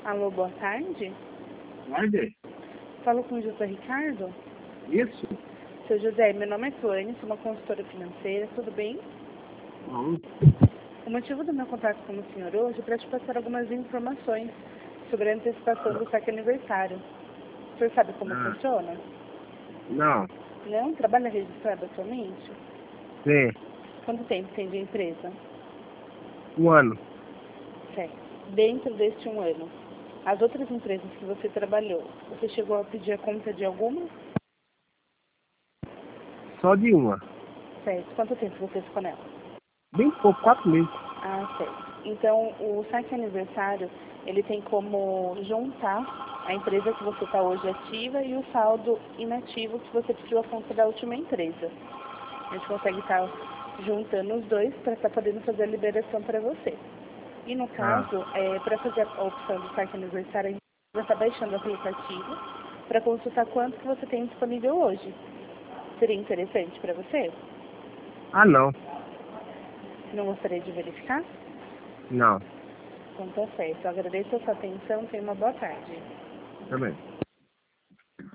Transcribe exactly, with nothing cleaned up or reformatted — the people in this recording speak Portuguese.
Alô, boa tarde. Tarde? Falo com o José Ricardo. Isso? Seu José, meu nome é Tuane, sou uma consultora financeira, tudo bem? Não. O motivo do meu contato com o senhor hoje é para te passar algumas informações sobre a antecipação do saque aniversário. O senhor sabe como Ah. funciona? Não. Não? Trabalha registrado atualmente? Sim. Quanto tempo tem de empresa? Um ano. Certo. Dentro deste um ano, as outras empresas que você trabalhou, você chegou a pedir a conta de alguma? Só de uma. Certo. Quanto tempo você ficou nela? Bem pouco, quatro meses. Ah, certo. Então, o saque aniversário, ele tem como juntar a empresa que você está hoje ativa e o saldo inativo que você pediu a conta da última empresa. A gente consegue estar juntando os dois para estar podendo fazer a liberação para você. E no Ah. caso, é, para fazer a opção do saque aniversário, a gente vai estar baixando o aplicativo para consultar quanto que você tem disponível hoje. Seria interessante para você? Ah, não. Não gostaria de verificar? Não. Então tá certo. Eu agradeço a sua atenção. Tenha uma boa tarde. Também.